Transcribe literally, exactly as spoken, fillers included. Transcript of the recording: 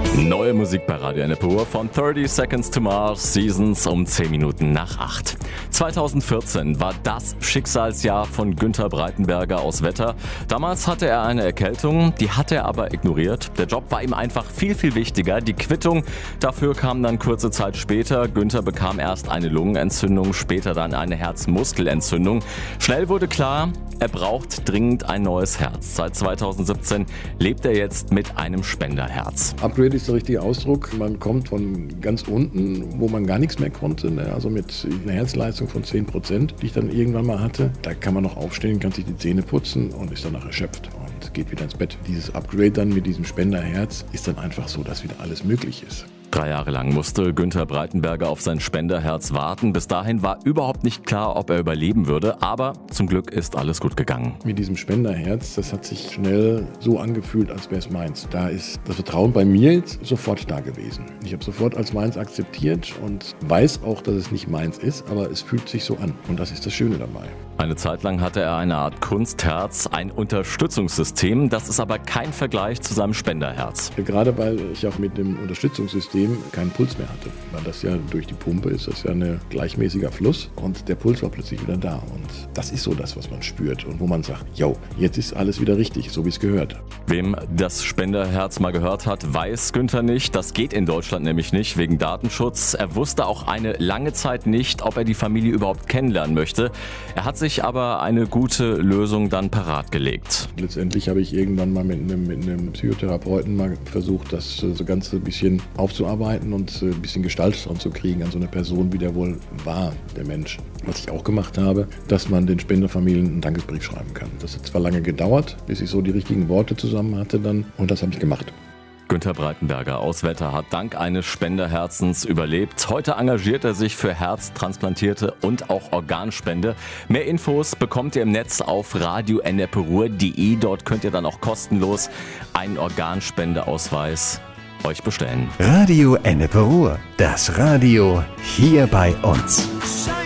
Neue Musik bei Radio Ennepe von thirty Seconds to Mars, Seasons um zehn Minuten nach acht. zwanzig vierzehn war das Schicksalsjahr von Günther Breitenberger aus Wetter. Damals hatte er eine Erkältung, die hat er aber ignoriert. Der Job war ihm einfach viel, viel wichtiger. Die Quittung dafür kam dann kurze Zeit später. Günther bekam erst eine Lungenentzündung, später dann eine Herzmuskelentzündung. Schnell wurde klar, er braucht dringend ein neues Herz. Seit zwanzig siebzehn lebt er jetzt mit einem Spenderherz. Upgrade ist der richtige Ausdruck. Man kommt von ganz unten, wo man gar nichts mehr konnte, ne? Also mit einer Herzleistung von zehn Prozent, die ich dann irgendwann mal hatte. Da kann man noch aufstehen, kann sich die Zähne putzen und ist danach erschöpft und geht wieder ins Bett. Dieses Upgrade dann mit diesem Spenderherz ist dann einfach so, dass wieder alles möglich ist. Drei Jahre lang musste Günther Breitenberger auf sein Spenderherz warten. Bis dahin war überhaupt nicht klar, ob er überleben würde. Aber zum Glück ist alles gut gegangen. Mit diesem Spenderherz, das hat sich schnell so angefühlt, als wäre es meins. Da ist das Vertrauen bei mir jetzt sofort da gewesen. Ich habe sofort als meins akzeptiert und weiß auch, dass es nicht meins ist, aber es fühlt sich so an. Und das ist das Schöne dabei. Eine Zeit lang hatte er eine Art Kunstherz, ein Unterstützungssystem. Das ist aber kein Vergleich zu seinem Spenderherz. Gerade weil ich auch mit dem Unterstützungssystem keinen Puls mehr hatte. Weil das ja durch die Pumpe ist, das ja ein gleichmäßiger Fluss und der Puls war plötzlich wieder da. Und das ist so das, was man spürt und wo man sagt, jo, jetzt ist alles wieder richtig, so wie es gehört. Wem das Spenderherz mal gehört hat, weiß Günther nicht. Das geht in Deutschland nämlich nicht, wegen Datenschutz. Er wusste auch eine lange Zeit nicht, ob er die Familie überhaupt kennenlernen möchte. Er hat sich aber eine gute Lösung dann parat gelegt. Letztendlich habe ich irgendwann mal mit einem, mit einem Psychotherapeuten mal versucht, das so ganz ein bisschen aufzuarbeiten und ein bisschen Gestalt anzukriegen an so eine Person, wie der wohl war, der Mensch. Was ich auch gemacht habe, dass man den Spenderfamilien einen Dankesbrief schreiben kann. Das hat zwar lange gedauert, bis ich so die richtigen Worte zusammen hatte dann und das habe ich gemacht. Günther Breitenberger aus Wetter hat dank eines Spenderherzens überlebt. Heute engagiert er sich für Herztransplantierte und auch Organspende. Mehr Infos bekommt ihr im Netz auf radio ennepe ruhr punkt de. Dort könnt ihr dann auch kostenlos einen Organspendeausweis euch bestellen. Radio Ennepe Ruhr, das Radio hier bei uns.